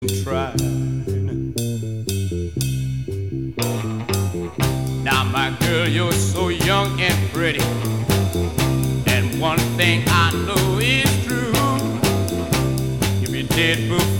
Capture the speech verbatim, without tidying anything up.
trying. Now, my girl, you're so young and pretty, and one thing I know is true. If you did move